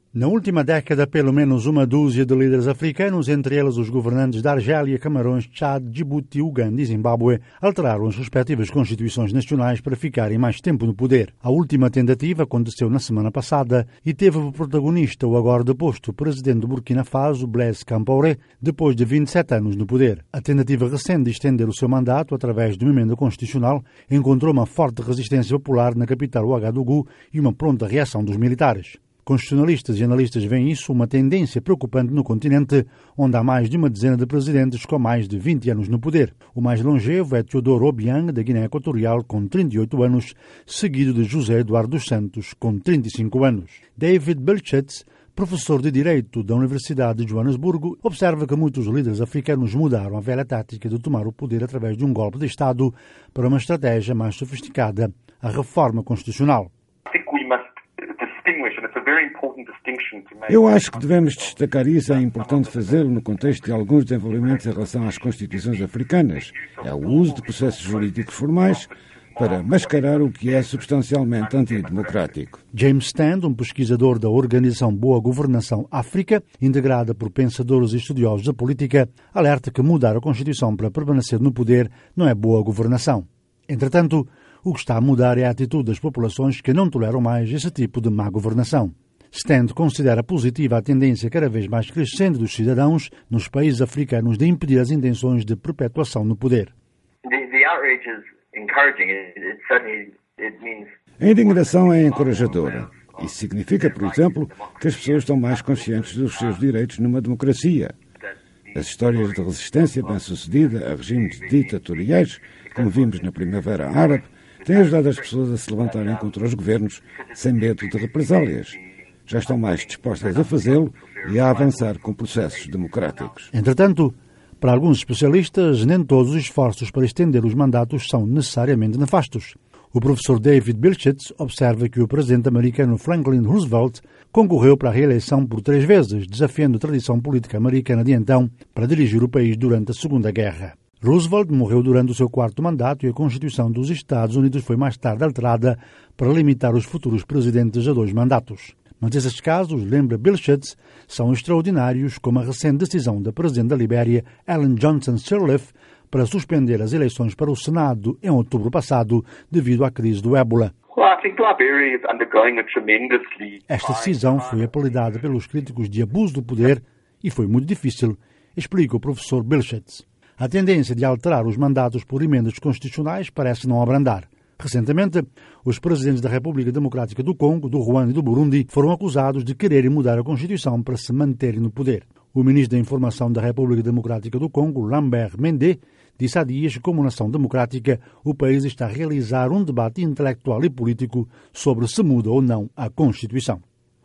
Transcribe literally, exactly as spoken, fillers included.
Na última década, pelo menos uma dúzia de líderes africanos, entre eles os governantes da Argélia, Camarões, Tchad, Djibouti, Uganda e Zimbábue, alteraram as respectivas constituições nacionais para ficarem mais tempo no poder. A última tentativa aconteceu na semana passada e teve por protagonista o agora deposto presidente do Burkina Faso, Blaise Compaoré, depois de vinte e sete anos no poder. A tentativa recente de estender o seu mandato através de uma emenda constitucional encontrou uma forte resistência popular na capital Ouagadougou e uma pronta reação dos militares. Constitucionalistas e analistas veem isso uma tendência preocupante no continente, onde há mais de uma dezena de presidentes com mais de vinte anos no poder. O mais longevo é Teodoro Obiang, da Guiné Equatorial, com trinta e oito anos, seguido de José Eduardo dos Santos, com trinta e cinco anos. David Belchetz, professor de Direito da Universidade de Joanesburgo, observa que muitos líderes africanos mudaram a velha tática de tomar o poder através de um golpe de Estado para uma estratégia mais sofisticada, a reforma constitucional. Eu acho que devemos destacar isso, é importante fazê-lo no contexto de alguns desenvolvimentos em relação às constituições africanas. É o uso de processos jurídicos formais para mascarar o que é substancialmente antidemocrático. James Stand, um pesquisador da organização Boa Governação África, integrada por pensadores e estudiosos da política, alerta que mudar a Constituição para permanecer no poder não é boa governação. Entretanto, o que está a mudar é a atitude das populações que não toleram mais esse tipo de má governação. Stand considera positiva a tendência cada vez mais crescente dos cidadãos nos países africanos de impedir as intenções de perpetuação no poder. A indignação é encorajadora. Isso significa, por exemplo, que as pessoas estão mais conscientes dos seus direitos numa democracia. As histórias de resistência bem-sucedida a regimes ditatoriais, como vimos na Primavera Árabe, têm ajudado as pessoas a se levantarem contra os governos sem medo de represálias. Já estão mais dispostas a fazê-lo e a avançar com processos democráticos. Entretanto, para alguns especialistas, nem todos os esforços para estender os mandatos são necessariamente nefastos. O professor David Belchetz observa que o presidente americano Franklin Roosevelt concorreu para a reeleição por três vezes, desafiando a tradição política americana de então para dirigir o país durante a Segunda Guerra. Roosevelt morreu durante o seu quarto mandato e a Constituição dos Estados Unidos foi mais tarde alterada para limitar os futuros presidentes a dois mandatos. Mas esses casos, lembra Belchetz, são extraordinários, como a recente decisão da presidente da Libéria, Ellen Johnson Sirleaf, para suspender as eleições para o Senado em outubro passado devido à crise do ébola. Esta decisão foi apelidada pelos críticos de abuso do poder e foi muito difícil, explica o professor Belchetz. A tendência de alterar os mandatos por emendas constitucionais parece não abrandar. Recentemente, os presidentes da República Democrática do Congo, do Ruanda e do Burundi foram acusados de quererem mudar a Constituição para se manterem no poder. O ministro da Informação da República Democrática do Congo, Lambert Mende, disse há dias que, como nação democrática, o país está a realizar um debate intelectual e político sobre se muda ou não a Constituição.